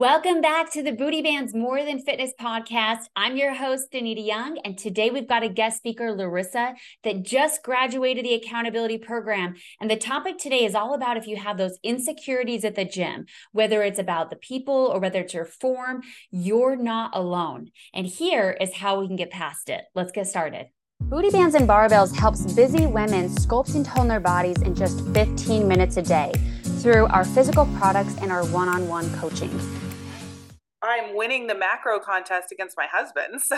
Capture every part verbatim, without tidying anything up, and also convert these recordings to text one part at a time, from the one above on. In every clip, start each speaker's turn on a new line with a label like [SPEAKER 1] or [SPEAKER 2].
[SPEAKER 1] Welcome back to the Booty Band's More Than Fitness podcast. I'm your host, Danita Young, and today we've got a guest speaker, Larissa, that just graduated the accountability program. And the topic today is all about if you have those insecurities at the gym, whether it's about the people or whether it's your form, you're not alone. And here is how we can get past it. Let's get started. Booty Bands and Barbells helps busy women sculpt and tone their bodies in just fifteen minutes a day through our physical products and our one-on-one coaching.
[SPEAKER 2] I'm winning the macro contest against my husband. So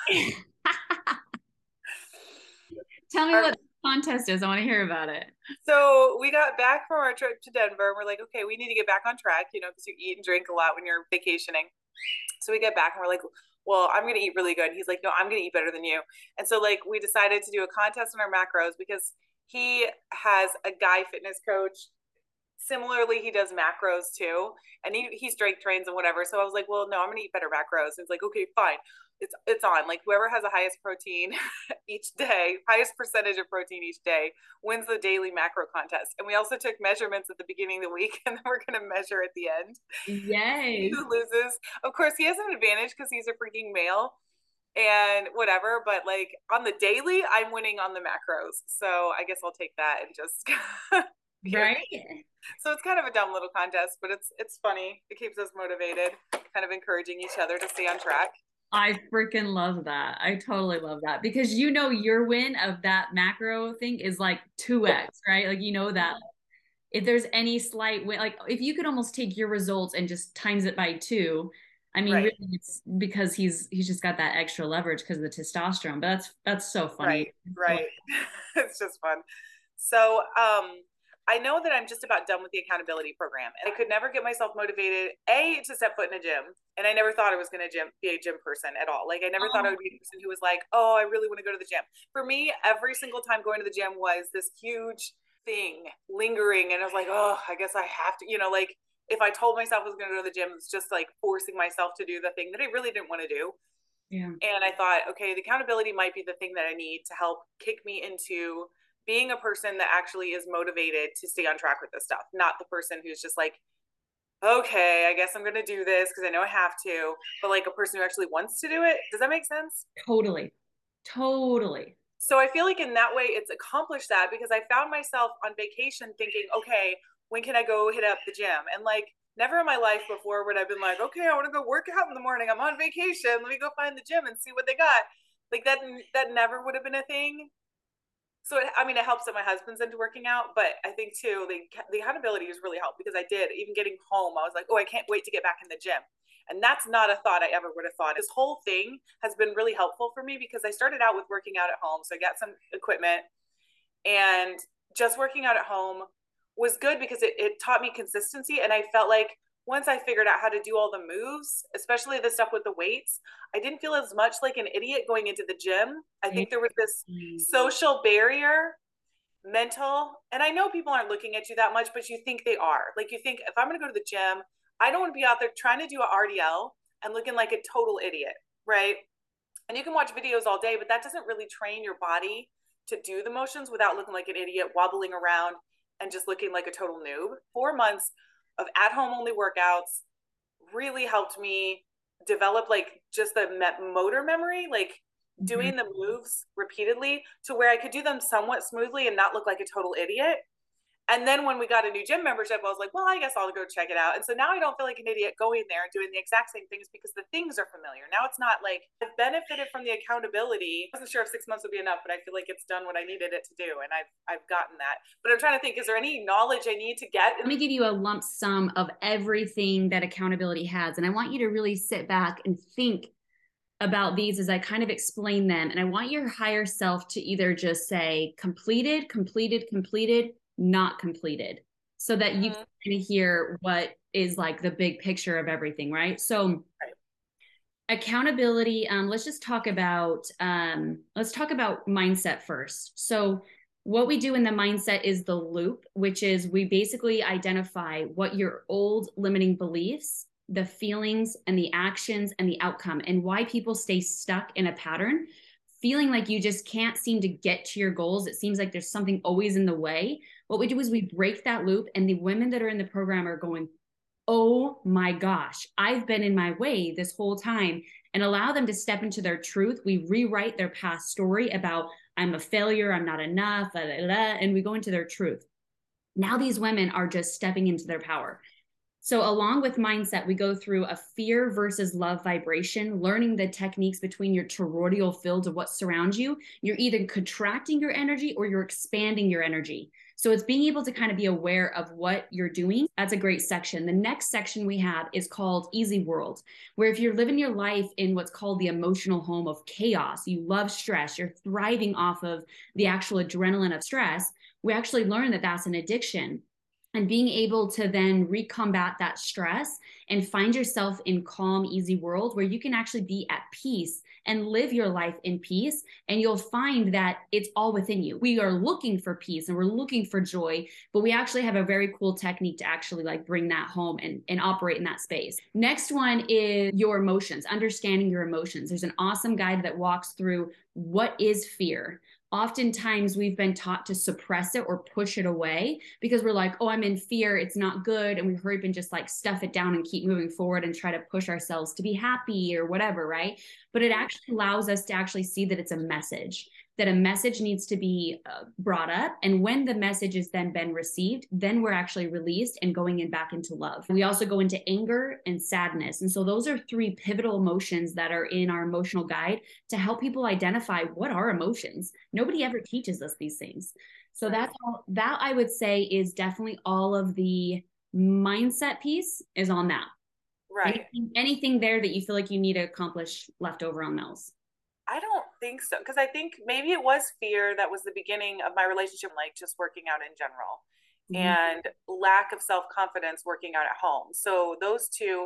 [SPEAKER 1] tell me our, what the contest is. I want to hear about it.
[SPEAKER 2] So we got back from our trip to Denver and we're like, okay, we need to get back on track, you know, because you eat and drink a lot when you're vacationing. So we get back and we're like, well, I'm going to eat really good. He's like, no, I'm going to eat better than you. And so like we decided to do a contest on our macros because he has a guy fitness coach. Similarly, he does macros too, and he, he strength trains and whatever. So I was like, well, no, I'm going to eat better macros. And he's like, okay, fine. It's, it's on. Like whoever has the highest protein each day, highest percentage of protein each day wins the daily macro contest. And we also took measurements at the beginning of the week and then we're going to measure at the end.
[SPEAKER 1] Yay.
[SPEAKER 2] Who loses? Of course, he has an advantage because he's a freaking male and whatever, but like on the daily, I'm winning on the macros. So I guess I'll take that and just
[SPEAKER 1] right.
[SPEAKER 2] So it's kind of a dumb little contest, but it's it's funny. It keeps us motivated, kind of encouraging each other to stay on track.
[SPEAKER 1] I freaking love that. I totally love that because you know your win of that macro thing is like two X, right? Like you know that if there's any slight win, like if you could almost take your results and just times it by two, I mean, right. Really it's because he's he's just got that extra leverage because of the testosterone. But that's that's so funny.
[SPEAKER 2] Right, right. It's just fun. So um I know that I'm just about done with the accountability program and I could never get myself motivated, A, to step foot in a gym. And I never thought I was going to gym, be a gym person at all. Like I never oh. thought I would be a person who was like, oh, I really want to go to the gym. For me, every single time going to the gym was this huge thing lingering. And I was like, oh, I guess I have to, you know, like if I told myself I was going to go to the gym, it's just like forcing myself to do the thing that I really didn't want to do.
[SPEAKER 1] Yeah.
[SPEAKER 2] And I thought, okay, the accountability might be the thing that I need to help kick me into being a person that actually is motivated to stay on track with this stuff, not the person who's just like, okay, I guess I'm going to do this because I know I have to, but like a person who actually wants to do it. Does that make sense?
[SPEAKER 1] Totally. Totally.
[SPEAKER 2] So I feel like in that way, it's accomplished that because I found myself on vacation thinking, okay, when can I go hit up the gym? And like never in my life before would I've been like, okay, I want to go work out in the morning. I'm on vacation. Let me go find the gym and see what they got. Like that, that never would have been a thing. So, it, I mean, it helps that my husband's into working out, but I think too, the, the accountability has really helped because I did, even getting home, I was like, oh, I can't wait to get back in the gym. And that's not a thought I ever would have thought. This whole thing has been really helpful for me because I started out with working out at home. So I got some equipment and just working out at home was good because it, it taught me consistency. And I felt like once I figured out how to do all the moves, especially the stuff with the weights, I didn't feel as much like an idiot going into the gym. I think there was this social barrier, mental, and I know people aren't looking at you that much, but you think they are. Like you think, if I'm going to go to the gym, I don't want to be out there trying to do an R D L and looking like a total idiot, right? And you can watch videos all day, but that doesn't really train your body to do the motions without looking like an idiot, wobbling around and just looking like a total noob. Four months of at-home only workouts really helped me develop like just the motor memory, like mm-hmm. doing the moves repeatedly to where I could do them somewhat smoothly and not look like a total idiot. And then when we got a new gym membership, I was like, well, I guess I'll go check it out. And so now I don't feel like an idiot going there and doing the exact same things because the things are familiar. Now it's not like I've benefited from the accountability. I wasn't sure if six months would be enough, but I feel like it's done what I needed it to do. And I've, I've gotten that. But I'm trying to think, is there any knowledge I need to get?
[SPEAKER 1] Let me give you a lump sum of everything that accountability has. And I want you to really sit back and think about these as I kind of explain them. And I want your higher self to either just say completed, completed, completed, not completed, so that you mm-hmm. can hear what is like the big picture of everything, right? So right. accountability, um, let's just talk about, um, let's talk about mindset first. So what we do in the mindset is the loop, which is we basically identify what your old limiting beliefs, the feelings and the actions and the outcome, and why people stay stuck in a pattern, feeling like you just can't seem to get to your goals. It seems like there's something always in the way. What we do is we break that loop, and the women that are in the program are going, oh my gosh, I've been in my way this whole time, and allow them to step into their truth. We rewrite their past story about I'm a failure, I'm not enough, blah, blah, blah, and we go into their truth. Now these women are just stepping into their power. So along with mindset, we go through a fear versus love vibration, learning the techniques between your toroidal fields of what surrounds you. You're either contracting your energy or you're expanding your energy. So it's being able to kind of be aware of what you're doing. That's a great section. The next section we have is called Easy World, where if you're living your life in what's called the emotional home of chaos, you love stress, you're thriving off of the actual adrenaline of stress, we actually learn that that's an addiction. And being able to then recombat that stress and find yourself in calm, easy world where you can actually be at peace and live your life in peace. And you'll find that it's all within you. We are looking for peace and we're looking for joy, but we actually have a very cool technique to actually like bring that home and, and operate in that space. Next one is your emotions, understanding your emotions. There's an awesome guide that walks through what is fear. Oftentimes we've been taught to suppress it or push it away because we're like, oh, I'm in fear, it's not good. And we hurry up and just like stuff it down and keep moving forward and try to push ourselves to be happy or whatever, right? But it actually allows us to actually see that it's a message, that a message needs to be uh, brought up. And when the message has then been received, then we're actually released and going in back into love. We also go into anger and sadness. And so those are three pivotal emotions that are in our emotional guide to help people identify what are emotions. Nobody ever teaches us these things. So that's all, that I would say is definitely all of the mindset piece is on that.
[SPEAKER 2] Right.
[SPEAKER 1] Anything, anything there that you feel like you need to accomplish left over on those?
[SPEAKER 2] I don't think so. Because I think maybe it was fear that was the beginning of my relationship, like just working out in general, mm-hmm. and lack of self-confidence working out at home. So those two,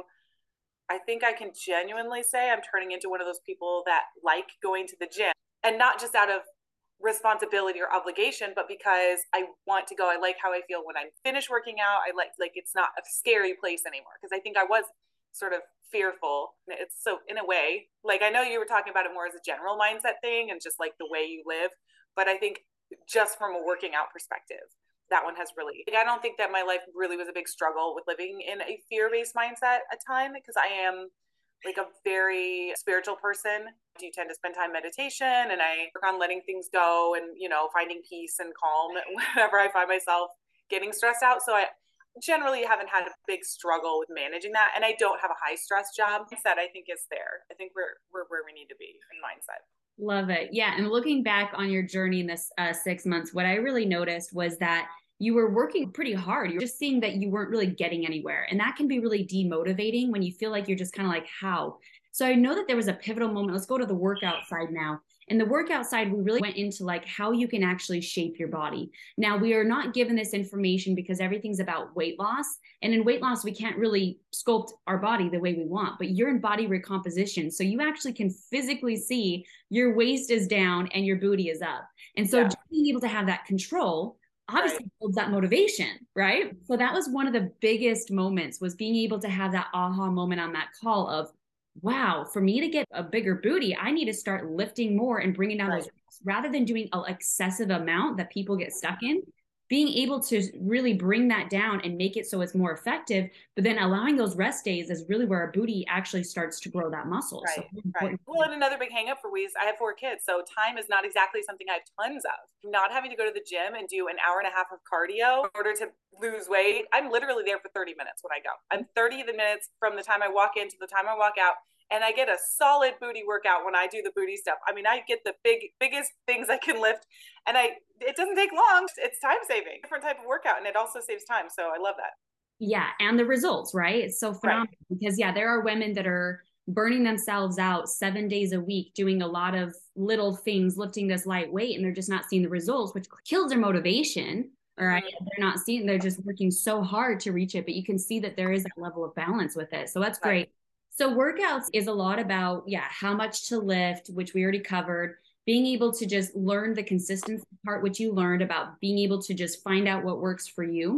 [SPEAKER 2] I think I can genuinely say I'm turning into one of those people that like going to the gym, and not just out of responsibility or obligation, but because I want to go. I like how I feel when I'm finished working out. I like, like it's not a scary place anymore. Because I think I was sort of fearful. It's so in a way, like I know you were talking about it more as a general mindset thing and just like the way you live, but I think just from a working out perspective, that one has really, like, I don't think that my life really was a big struggle with living in a fear-based mindset at time, because I am like a very spiritual person. I do tend to spend time meditation, and I work on letting things go and, you know, finding peace and calm whenever I find myself getting stressed out. So I generally haven't had a big struggle with managing that, and I don't have a high stress job. That I think is there. I think we're we're where we need to be in mindset.
[SPEAKER 1] Love it. Yeah. And looking back on your journey in this uh, six months, what I really noticed was that you were working pretty hard. You're just seeing that you weren't really getting anywhere, and that can be really demotivating when you feel like you're just kind of like, how? So I know that there was a pivotal moment. Let's go to the workout side now. In the workout side, we really went into like how you can actually shape your body. Now, we are not given this information because everything's about weight loss. And in weight loss, we can't really sculpt our body the way we want, but you're in body recomposition. So you actually can physically see your waist is down and your booty is up. And so yeah. just being able to have that control obviously right. builds that motivation, right? So that was one of the biggest moments, was being able to have that aha moment on that call of, wow, for me to get a bigger booty, I need to start lifting more and bringing down right. those reps, rather than doing an excessive amount that people get stuck in. Being able to really bring that down and make it so it's more effective, but then allowing those rest days is really where our booty actually starts to grow that muscle.
[SPEAKER 2] Right,
[SPEAKER 1] so
[SPEAKER 2] right. Well, and another big hang up for we is I have four kids, so time is not exactly something I have tons of. Not having to go to the gym and do an hour and a half of cardio in order to lose weight. I'm literally there for thirty minutes when I go. I'm thirty minutes from the time I walk in to the time I walk out. And I get a solid booty workout when I do the booty stuff. I mean, I get the big, biggest things I can lift, and I, it doesn't take long. It's time saving, different type of workout. And it also saves time. So I love that.
[SPEAKER 1] Yeah. And the results, right? It's so phenomenal right. because yeah, there are women that are burning themselves out seven days a week, doing a lot of little things, lifting this light weight, and they're just not seeing the results, which kills their motivation. All right. Mm-hmm. They're not seeing, they're just working so hard to reach it, but you can see that there is that level of balance with it. So that's great. Right. So workouts is a lot about, yeah, how much to lift, which we already covered, being able to just learn the consistency part, which you learned about being able to just find out what works for you.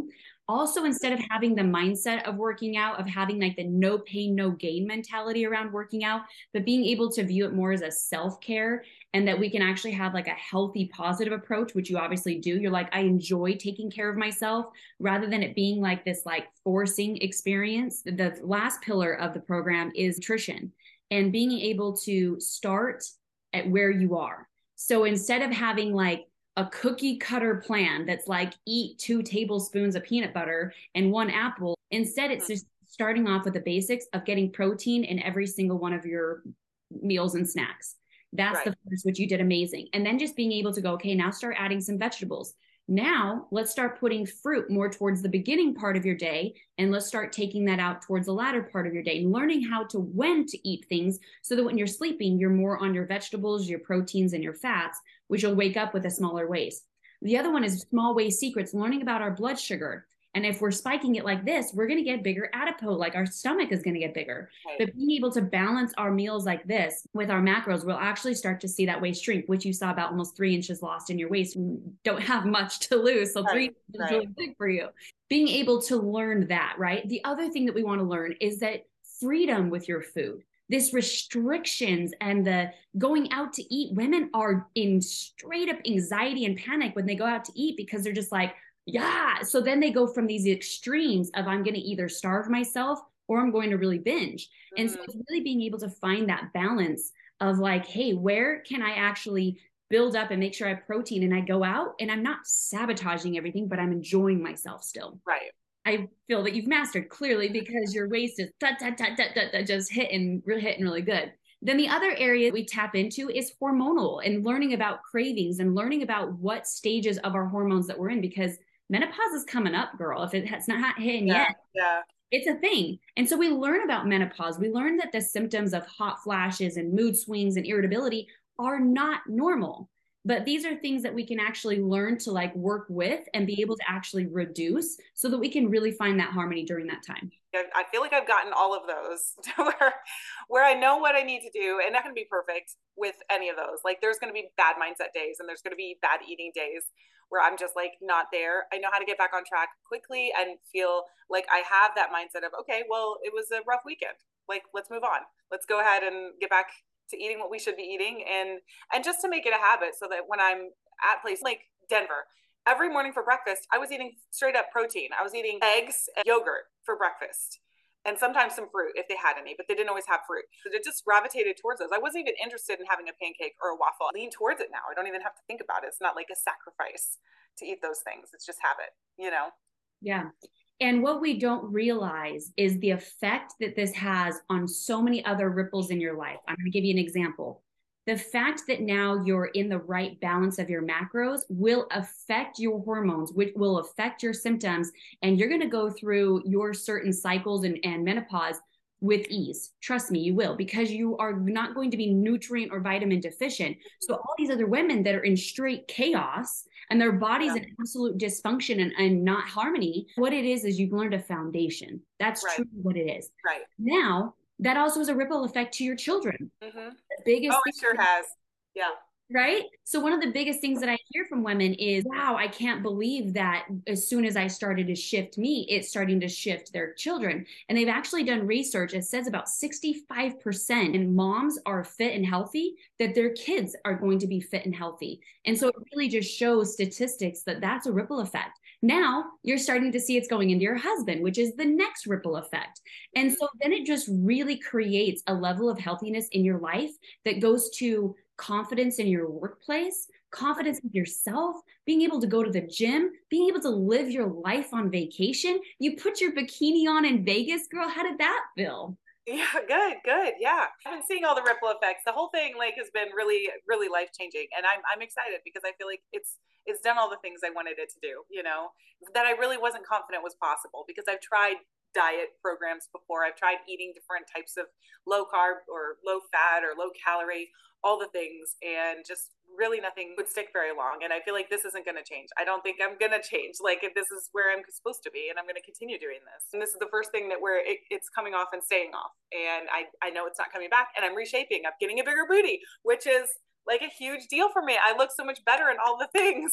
[SPEAKER 1] Also, instead of having the mindset of working out, of having like the no pain, no gain mentality around working out, but being able to view it more as a self-care, and that we can actually have like a healthy, positive approach, which you obviously do. You're like, I enjoy taking care of myself rather than it being like this like forcing experience. The last pillar of the program is nutrition and being able to start at where you are. So instead of having like a cookie cutter plan that's like eat two tablespoons of peanut butter and one apple, instead it's just starting off with the basics of getting protein in every single one of your meals and snacks. That's right. The first, which you did amazing. And then just being able to go, okay, now start adding some vegetables. Now let's start putting fruit more towards the beginning part of your day. And let's start taking that out towards the latter part of your day and learning how to, when to eat things so that when you're sleeping, you're more on your vegetables, your proteins, and your fats, which you'll wake up with a smaller waist. The other one is small waist secrets, learning about our blood sugar. And if we're spiking it like this, we're going to get bigger adipose, like our stomach is going to get bigger. Right. But being able to balance our meals like this with our macros, we'll actually start to see that waist shrink, which you saw about almost three inches lost in your waist. You don't have much to lose. So right. three inches right. is really big for you. Being able to learn that, right? The other thing that we want to learn is that freedom with your food. This restrictions and the going out to eat, women are in straight up anxiety and panic when they go out to eat because they're just like, yeah. So then they go from these extremes of I'm going to either starve myself or I'm going to really binge. Mm-hmm. And so it's really being able to find that balance of like, hey, where can I actually build up and make sure I have protein and I go out and I'm not sabotaging everything, but I'm enjoying myself still.
[SPEAKER 2] Right.
[SPEAKER 1] I feel that you've mastered clearly because your waist is da, da, da, da, da, da, just hitting, hitting really good. Then the other area we tap into is hormonal and learning about cravings and learning about what stages of our hormones that we're in, because menopause is coming up, girl. If it has not hitting
[SPEAKER 2] yeah,
[SPEAKER 1] yet,
[SPEAKER 2] yeah.
[SPEAKER 1] It's a thing. And so we learn about menopause. We learn that the symptoms of hot flashes and mood swings and irritability are not normal. But these are things that we can actually learn to like work with and be able to actually reduce so that we can really find that harmony during that time.
[SPEAKER 2] I feel like I've gotten all of those to where, where I know what I need to do, and not going to be perfect with any of those. Like there's going to be bad mindset days and there's going to be bad eating days where I'm just like not there. I know how to get back on track quickly and feel like I have that mindset of, okay, well, it was a rough weekend. Like, let's move on. Let's go ahead and get back to eating what we should be eating, and and just to make it a habit so that when I'm at places like Denver, every morning for breakfast, I was eating straight up protein. I was eating eggs and yogurt for breakfast and sometimes some fruit if they had any, but they didn't always have fruit. So it just gravitated towards those. I wasn't even interested in having a pancake or a waffle. I lean towards it now. I don't even have to think about it. It's not like a sacrifice to eat those things. It's just habit, you know?
[SPEAKER 1] Yeah. And what we don't realize is the effect that this has on so many other ripples in your life. I'm going to give you an example. The fact that now you're in the right balance of your macros will affect your hormones, which will affect your symptoms. And you're going to go through your certain cycles and, and menopause with ease. Trust me, you will, because you are not going to be nutrient or vitamin deficient. So all these other women that are in straight chaos and their bodies yeah. in absolute dysfunction and, and not harmony, what it is, is you've learned a foundation. That's right. truly what it is.
[SPEAKER 2] Right.
[SPEAKER 1] Now, that also has a ripple effect to your children.
[SPEAKER 2] Mm-hmm.
[SPEAKER 1] The biggest
[SPEAKER 2] oh, it sure has. Yeah.
[SPEAKER 1] Right? So one of the biggest things that I hear from women is, wow, I can't believe that as soon as I started to shift me, it's starting to shift their children. And they've actually done research. It says about sixty-five percent and moms are fit and healthy, that their kids are going to be fit and healthy. And so it really just shows statistics that that's a ripple effect. Now you're starting to see it's going into your husband, which is the next ripple effect. And so then it just really creates a level of healthiness in your life that goes to confidence in your workplace, confidence in yourself, being able to go to the gym, being able to live your life on vacation. You put your bikini on in Vegas, girl. How did that feel?
[SPEAKER 2] Yeah, good, good. Yeah. I've been seeing all the ripple effects. The whole thing like has been really, really life-changing. And I'm I'm excited because I feel like it's it's done all the things I wanted it to do, you know, that I really wasn't confident was possible, because I've tried diet programs before. I've tried eating different types of low carb or low fat or low calorie, all the things, and just really nothing would stick very long. And I feel like this isn't going to change. I don't think I'm going to change. Like, this is where I'm supposed to be, and I'm going to continue doing this. And this is the first thing that where it, it's coming off and staying off. And I, I know it's not coming back, and I'm reshaping. I'm getting a bigger booty, which is like a huge deal for me. I look so much better in all the things.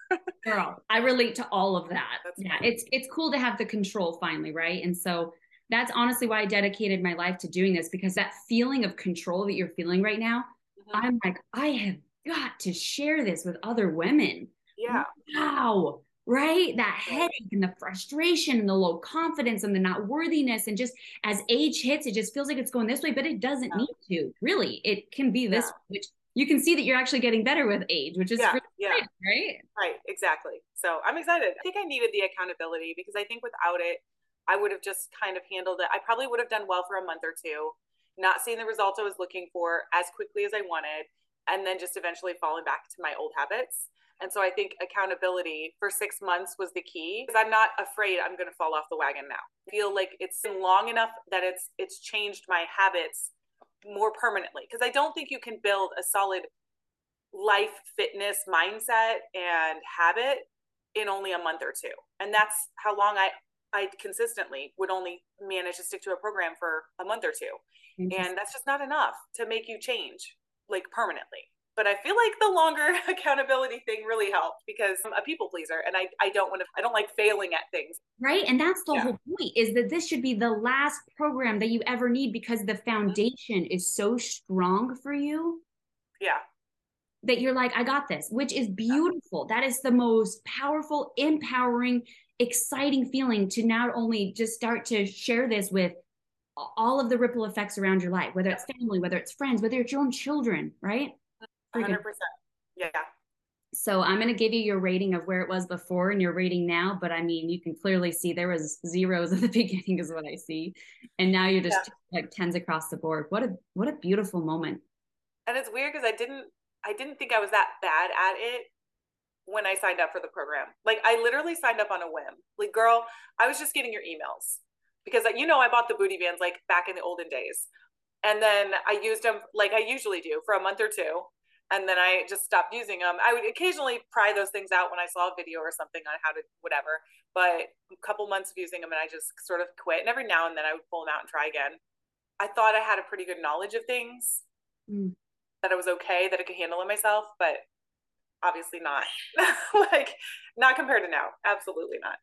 [SPEAKER 1] Girl, I relate to all of that.
[SPEAKER 2] That's
[SPEAKER 1] yeah,
[SPEAKER 2] funny.
[SPEAKER 1] it's it's cool to have the control finally, right? And so that's honestly why I dedicated my life to doing this, because that feeling of control that you're feeling right now,
[SPEAKER 2] Mm-hmm.
[SPEAKER 1] I'm like, I have got to share this with other women.
[SPEAKER 2] Yeah.
[SPEAKER 1] Wow. Right? That
[SPEAKER 2] Right.
[SPEAKER 1] headache and the frustration and the low confidence and the not worthiness. And just as age hits, it just feels like it's going this way, but it doesn't
[SPEAKER 2] Yeah.
[SPEAKER 1] need to. Really, it can be this,
[SPEAKER 2] Yeah.
[SPEAKER 1] which you can see that you're actually getting better with age, which is
[SPEAKER 2] Yeah.
[SPEAKER 1] really
[SPEAKER 2] Yeah.
[SPEAKER 1] great, right?
[SPEAKER 2] Right, exactly. So I'm excited. I think I needed the accountability because I think without it, I would have just kind of handled it. I probably would have done well for a month or two, not seeing the results I was looking for as quickly as I wanted, and then just eventually falling back to my old habits. And so I think accountability for six months was the key, because I'm not afraid I'm going to fall off the wagon now. I feel like it's been long enough that it's it's changed my habits more permanently, because I don't think you can build a solid life fitness mindset and habit in only a month or two. And that's how long I I consistently would only manage to stick to a program for a month or two. And that's just not enough to make you change like permanently. But I feel like the longer accountability thing really helped, because I'm a people pleaser and I, I don't want to, I don't like failing at things.
[SPEAKER 1] Right. And that's the
[SPEAKER 2] Yeah.
[SPEAKER 1] whole point, is that this should be the last program that you ever need, because the foundation is so strong for you.
[SPEAKER 2] Yeah.
[SPEAKER 1] That you're like, I got this, which is beautiful. That is the most powerful, empowering, exciting feeling, to not only just start to share this with all of the ripple effects around your life, whether it's family, whether it's friends, whether it's your own children, right?
[SPEAKER 2] one hundred percent. Yeah.
[SPEAKER 1] So I'm going to give you your rating of where it was before and your rating now. But I mean, you can clearly see there was zeros at the beginning is what I see. And now you're just yeah. like tens across the board. What a, what a beautiful moment.
[SPEAKER 2] And it's weird because I didn't, I didn't think I was that bad at it when I signed up for the program. Like I literally signed up on a whim. Like, girl, I was just getting your emails because, you know, I bought the booty bands like back in the olden days. And then I used them like I usually do for a month or two. And then I just stopped using them. I would occasionally pry those things out when I saw a video or something on how to whatever. But a couple months of using them and I just sort of quit. And every now and then I would pull them out and try again. I thought I had a pretty good knowledge of things, mm. that it was okay, that I could handle it myself, but obviously not. Like not compared to now. Absolutely not.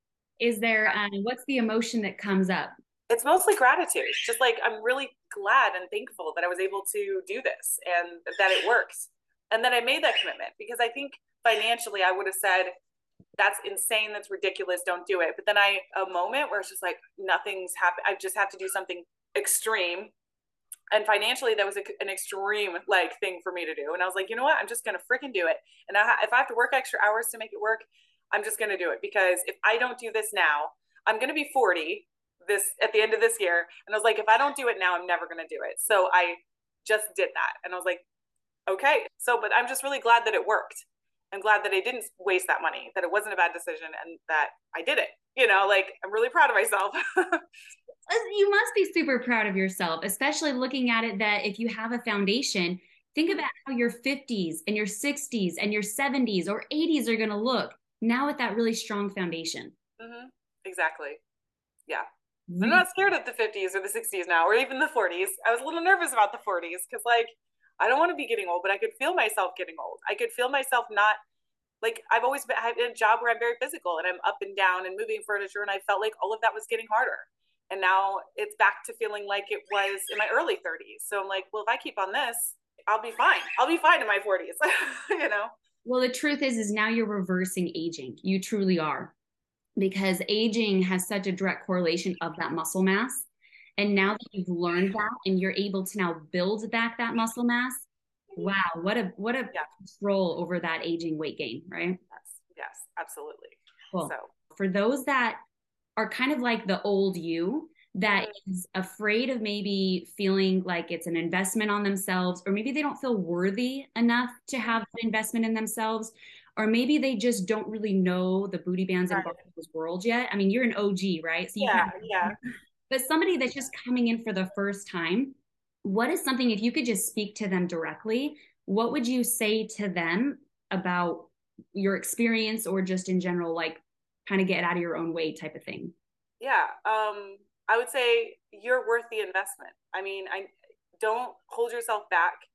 [SPEAKER 1] Is there, um, what's the emotion that comes up?
[SPEAKER 2] It's mostly gratitude. Just like, I'm really glad and thankful that I was able to do this and that it works. And then I made that commitment, because I think financially I would have said, that's insane, that's ridiculous, don't do it. But then I, a moment where it's just like, nothing's happened. I just have to do something extreme. And financially that was a, an extreme like thing for me to do. And I was like, you know what? I'm just going to freaking do it. And I, if I have to work extra hours to make it work, I'm just going to do it, because if I don't do this now, I'm going to be forty this at the end of this year. And I was like, if I don't do it now, I'm never going to do it. So I just did that. And I was like, okay. So, but I'm just really glad that it worked. I'm glad that I didn't waste that money, that it wasn't a bad decision, and that I did it. You know, like I'm really proud of myself.
[SPEAKER 1] You must be super proud of yourself, especially looking at it that if you have a foundation, think about how your fifties and your sixties and your seventies or eighties are going to look now with that really strong foundation.
[SPEAKER 2] Mm-hmm. Exactly. Yeah. I'm not scared of the fifties or the sixties now, or even the forties. I was a little nervous about the forties because, like, I don't want to be getting old, but I could feel myself getting old. I could feel myself not, like, I've always been, I have a job where I'm very physical and I'm up and down and moving furniture, and I felt like all of that was getting harder. And now it's back to feeling like it was in my early thirties. So I'm like, well, if I keep on this, I'll be fine. I'll be fine in my forties, you know?
[SPEAKER 1] Well, the truth is, is now you're reversing aging. You truly are. Because aging has such a direct correlation of that muscle mass. And now that you've learned that and you're able to now build back that muscle mass, wow, what a what a yeah. control over that aging weight gain, right?
[SPEAKER 2] Yes, yes, absolutely.
[SPEAKER 1] Cool.
[SPEAKER 2] So
[SPEAKER 1] for those that are kind of like the old you, that mm-hmm. is afraid of maybe feeling like it's an investment on themselves, or maybe they don't feel worthy enough to have an investment in themselves, or maybe they just don't really know the booty bands and Barco's world yet. I mean, you're an O G, right? So you
[SPEAKER 2] yeah,
[SPEAKER 1] kind of,
[SPEAKER 2] yeah.
[SPEAKER 1] But somebody that's just coming in for the first time, what is something, if you could just speak to them directly, what would you say to them about your experience, or just in general, like kind of get out of your own way type of thing?
[SPEAKER 2] Yeah. Um, I would say you're worth the investment. I mean, I don't hold yourself back.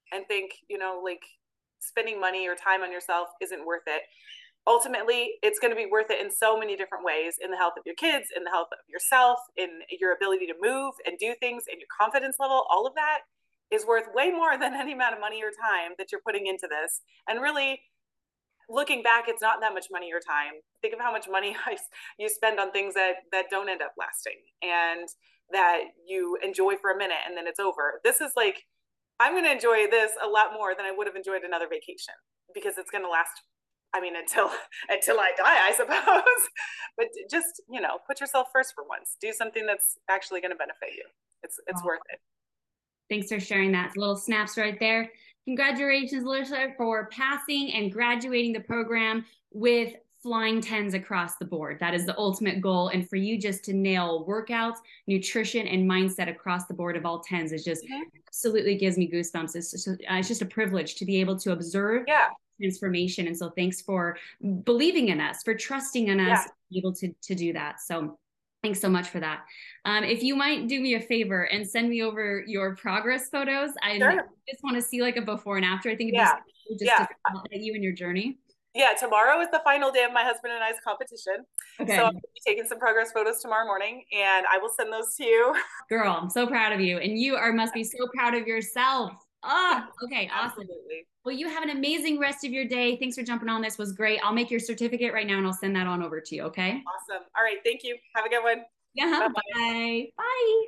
[SPEAKER 2] and think, you know, like spending money or time on yourself isn't worth it. Ultimately, it's going to be worth it in so many different ways, in the health of your kids, in the health of yourself, in your ability to move and do things, and your confidence level. All of that is worth way more than any amount of money or time that you're putting into this. And really, looking back, it's not that much money or time. Think of how much money you spend on things that that don't end up lasting and that you enjoy for a minute and then it's over. This is like, I'm going to enjoy this a lot more than I would have enjoyed another vacation, because it's going to last, I mean, until until I die, I suppose. But just, you know, put yourself first for once. Do something that's actually going to benefit you. It's it's oh. worth it.
[SPEAKER 1] Thanks for sharing that. Little snaps right there. Congratulations, Larissa, for passing and graduating the program with flying tens across the board. That is the ultimate goal. And for you just to nail workouts, nutrition, and mindset across the board of all tens is just mm-hmm. absolutely gives me goosebumps. It's just, uh, it's just a privilege to be able to observe
[SPEAKER 2] yeah.
[SPEAKER 1] transformation. And so thanks for believing in us, for trusting in us,
[SPEAKER 2] yeah.
[SPEAKER 1] to be able to, to do that. So thanks so much for that. Um, if you might do me a favor and send me over your progress photos, I
[SPEAKER 2] sure.
[SPEAKER 1] just want to see like a before and after. I think it'd
[SPEAKER 2] yeah.
[SPEAKER 1] be so just
[SPEAKER 2] yeah.
[SPEAKER 1] to at you and your journey.
[SPEAKER 2] Yeah, tomorrow is the final day of my husband and I's competition.
[SPEAKER 1] Okay.
[SPEAKER 2] So I'll be taking some progress photos tomorrow morning, and I will send those to you.
[SPEAKER 1] Girl, I'm so proud of you. And you are must be so proud of yourself. Oh, okay, awesome.
[SPEAKER 2] Absolutely.
[SPEAKER 1] Well, you have an amazing rest of your day. Thanks for jumping on. This was great. I'll make your certificate right now and I'll send that on over to you, okay?
[SPEAKER 2] Awesome. All right, thank you. Have a good one.
[SPEAKER 1] Yeah, bye. Bye. Bye.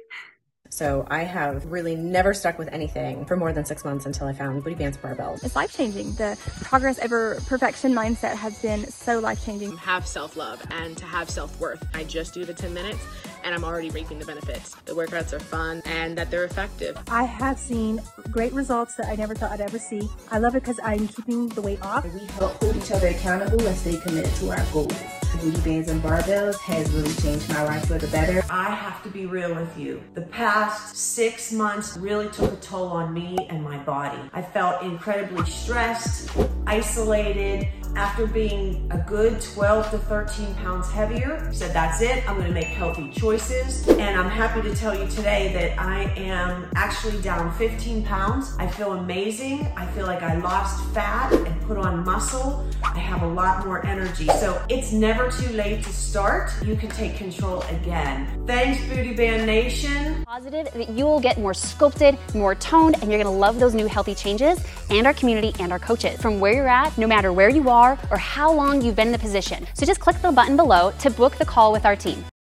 [SPEAKER 3] So I have really never stuck with anything for more than six months until I found Booty Bands Barbells.
[SPEAKER 4] It's life-changing. The progress over perfection mindset has been so life-changing.
[SPEAKER 5] Have self-love and to have self-worth. I just do the ten minutes and I'm already reaping the benefits. The workouts are fun and that they're effective.
[SPEAKER 6] I have seen great results that I never thought I'd ever see. I love it because I'm keeping the weight off.
[SPEAKER 7] We help hold each other accountable and stay committed to our goals. Booty Bands and Barbells has really changed my life for the better.
[SPEAKER 8] I have to be real with you. The past six months really took a toll on me and my body. I felt incredibly stressed, isolated. After being a good twelve to thirteen pounds heavier, I said, that's it, I'm gonna make healthy choices. And I'm happy to tell you today that I am actually down fifteen pounds. I feel amazing. I feel like I lost fat and put on muscle. I have a lot more energy. So it's never too late to start. You can take control again. Thanks, Booty Band Nation.
[SPEAKER 9] Positive that you will get more sculpted, more toned, and you're gonna love those new healthy changes, and our community and our coaches. From where you're at, no matter where you are or how long you've been in the position. So just click the button below to book the call with our team.